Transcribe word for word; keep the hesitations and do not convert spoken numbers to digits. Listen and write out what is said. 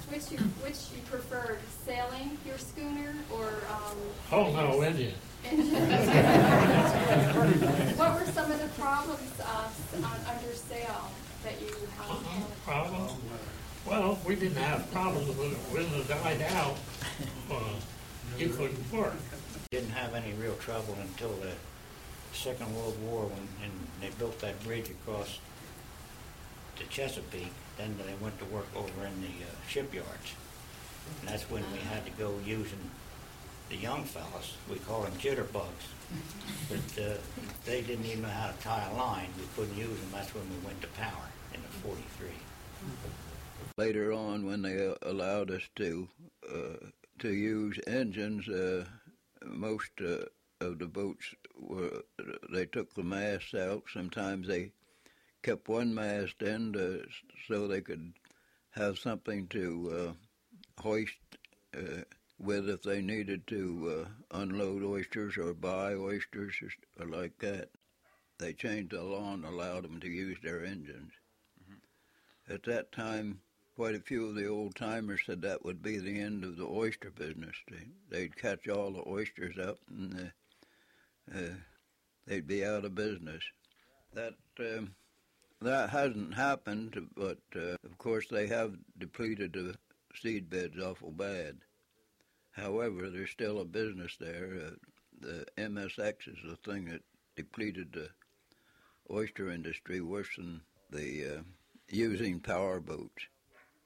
Which you which you preferred, sailing your schooner or um? Oh no, Indian. What were some of the problems uh, on, under sail that you had? Uh-uh. Problem? Well, we didn't have problems when when it died out. Uh, you couldn't work. Didn't have any real trouble until the Second World War when and they built that bridge across the Chesapeake. Then they went to work over in the uh, shipyards. And that's when we had to go using the young fellas. We call them jitterbugs. But uh, they didn't even know how to tie a line. We couldn't use them. That's when we went to power in the forty-three. Later on, when they allowed us to uh, to use engines, uh, most uh, of the boats were they took the masts out. Sometimes they kept one mast in to, so they could have something to uh, hoist uh, with if they needed to uh, unload oysters or buy oysters or like that. They changed the law and allowed them to use their engines. Mm-hmm. At that time, quite a few of the old-timers said that would be the end of the oyster business. They, they'd catch all the oysters up and uh, uh, they'd be out of business. That um, that hasn't happened, but uh, of course they have depleted the seed beds awful bad. However, there's still a business there. Uh, the M S X is the thing that depleted the oyster industry worse than the uh, using power boats.